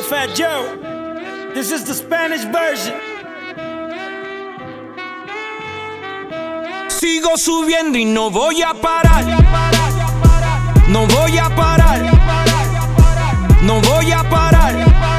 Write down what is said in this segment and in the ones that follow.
Hey Fat Joe, this is the Spanish version. Sigo subiendo y no voy a parar. No voy a parar. No voy a parar.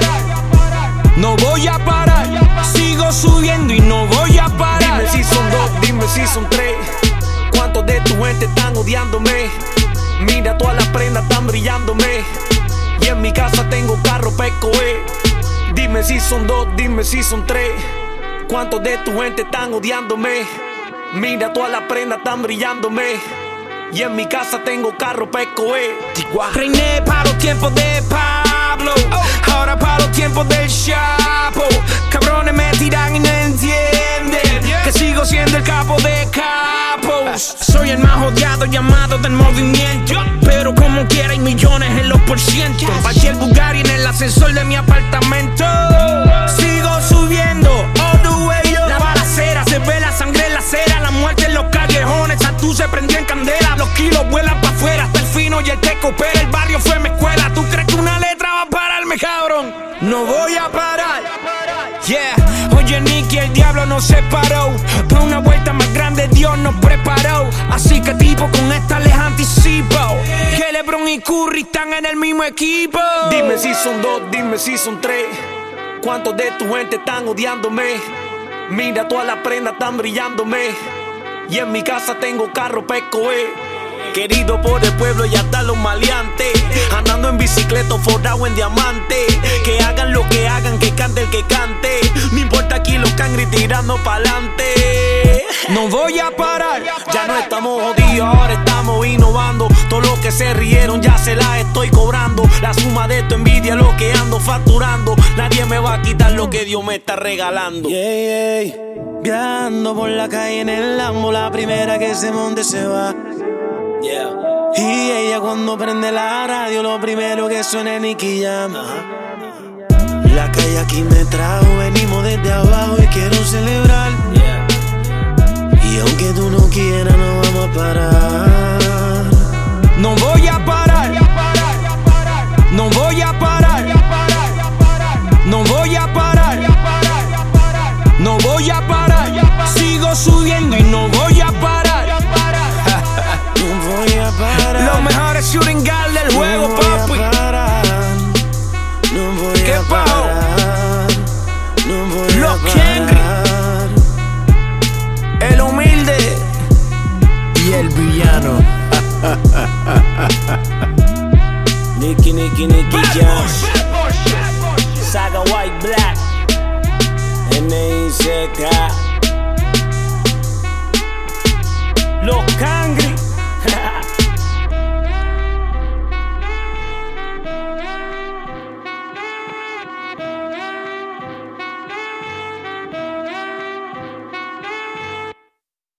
No voy a parar. Sigo subiendo y no voy a parar. Dime si son dos, dime si son tres. ¿Cuántos de tu gente están odiándome? Mira, todas las prendas están brillándome. Y en mi casa tengo carro pa' escoger. Dime si son dos, dime si son tres. ¿Cuántos de tu gente están odiándome? Mira, todas las prendas están brillándome. Y en mi casa tengo carro pa' escoger. Reiné para los tiempos de Pablo, ahora para los tiempos del Chapo. Cabrones me tiran y no entienden que sigo siendo el capo de capos. Soy el más odiado llamado del movimiento, pero como quiera hay millones en los porcientos. Bajé el Bugatti en el ascensor de mi apartamento. Sigo subiendo all the way up. La balacera, se ve la sangre en la acera, la muerte en los callejones. Tatú se prendió en candela, los kilos vuelan pa' afuera. Hasta el fino y el que coopera, el barrio fue mi escuela. ¿Tú crees que una letra va a pararme, cabrón? No voy a parar. Yeah, oye Nicky, el diablo nos separó. Pa' una vuelta más grande Dios nos preparó. Así que tipo con esta les anticipo que LeBron y Curry están en el mismo equipo. Dime si son dos, dime si son tres. ¿Cuántos de tu gente están odiándome? Mira, todas las prendas están brillándome. Y en mi casa tengo carro pa' escoger. Querido por el pueblo y hasta los maleantes. Andando en bicicleta forrado en diamante. Que hagan lo que hagan, que cante el que cante. No importa aquí los cangri tirando pa'lante. No voy a parar. Ya no estamos jodidos, ahora estamos innovando. Todos los que se rieron ya se las estoy cobrando. La suma de tu envidia lo que ando facturando. Nadie me va a quitar lo que Dios me está regalando. Viajando por la calle en el Lambo, la primera que se monte se va. Y ella cuando prende la radio, lo primero que suena es Nicky Jam. La calle aquí me trajo, venimos desde abajo y quiero celebrar. Y aunque tú no quieras, no vamos a parar. No voy a parar. No voy a parar. No voy a parar. No voy a parar. Sigo subiendo y no voy a parar. No voy a parar. Los mejores shooting guard del juego, no voy papi. a parar. No voy ¿Qué a pasó? parar. No voy Los a Kengri, parar. el humilde Y el villano. Nicky Jam. Saga White Black. N.I.C.K. Los cangri.